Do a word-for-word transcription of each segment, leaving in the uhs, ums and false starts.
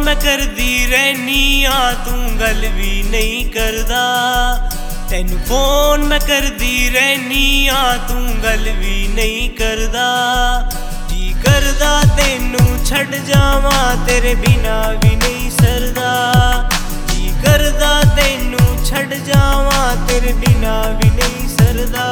मैं करदी रहनी आ तू गल भी नहीं करदा। तैनू फोन मैं करदी रहनी आ तू गल भी नहीं करदा। जी करदा तैनू छड़ जावां तेरे बिना भी नहीं सरदा। जी करदा तैनू छड़ जावां तेरे बिना भी नहीं सरदा।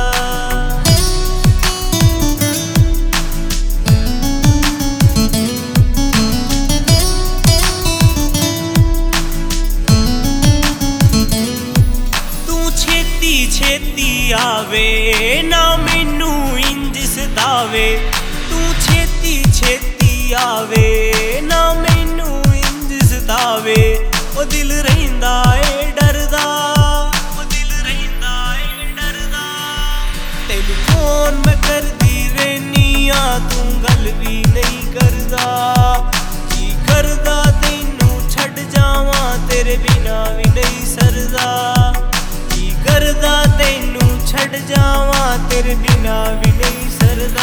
छेती आवे ना मैनू इंज सतावे। तू छेती छेती आवे ना मैनू इंज सतावे। ओ दिल रहिंदा ए डरदा, ओ दिल रहिंदा ए डरदा। तैनू फोन मैं करदी रहनी आ तू गल भी नहीं करदा। जी करदा तैनू छड़ जावां तेरे बिना भी नहीं सरदा। करदा तैनू छड़ जावां तेरे बिना भी नहीं सरदा।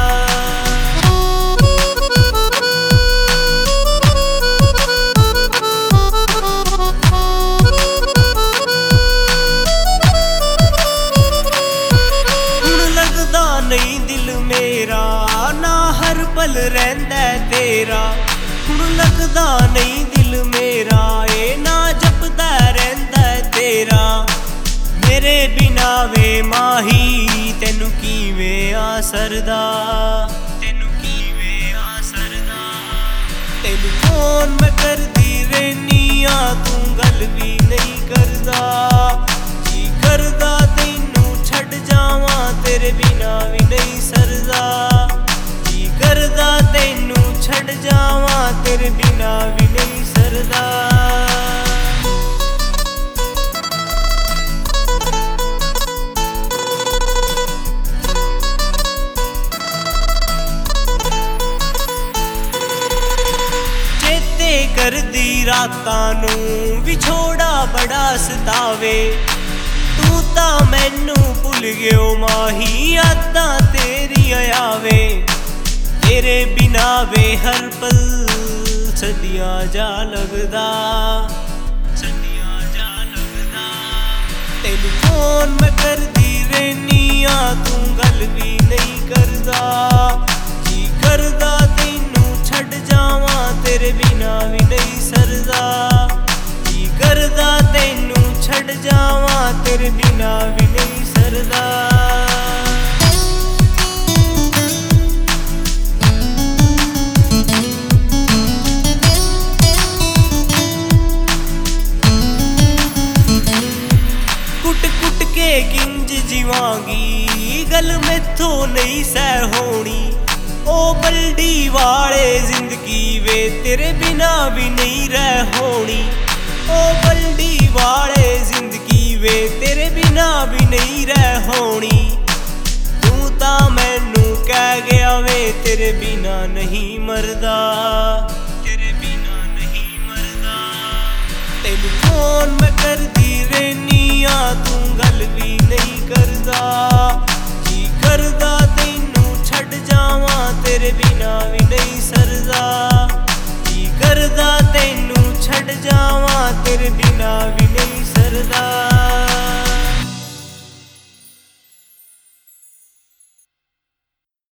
हुण लगदा नहीं दिल मेरा ना हर पल रहिंदा तेरा। हुण लगदा नहीं दिल मेरा ए ना जपदा रहिंदा तेरा। मेरे बिना वे माही तैनू किवें आ सरदा। तैनू किवें आ सरदा। तैनू फोन मैं करदी रहनी आ तू गल भी नहीं करदा। जी करदा तैनू छड़ जावां तेरे बिना भी नहीं सरदा। जी करदा तैनू छड़ जावां तेरे बिना भी नहीं सरदा। करदी रातां नू विछोड़ा बड़ा सतावे। तू तां मैनू भुल गयो माही यादां तेरियां आवे। तेरे बिना वे हर पल सदियां जा लगदा, सदियां जा लगदा। तैनू फोन मैं करदी रहनी आ तू गल भी नहीं करदा। जी करदा तैनू छड़ जावां तेरे बिना भी नहीं सरदा। जी करदा तैनू छड़ जावां तेरे बिना भी नहीं सरदा। कुट कुट के किंज जीवांगी गल मैथों नहीं सह होनी। ओ बल्डी वाले जिंदगी वे तेरे बिना भी नहीं रह होनी। ओ बल्डी वाले जिंदगी वे तेरे बिना भी नहीं रह होनी। तू तां मैनू कह गया वे तेरे बिना नहीं मरदा। तेरे बिना नहीं मरदा। तैनू फोन मैं करदी रहनी आ तू गल भी नहीं करदा। जी करदा तैनू छड़ जावां तेरे बिना भी नहीं सरदा। जी करदा तैनू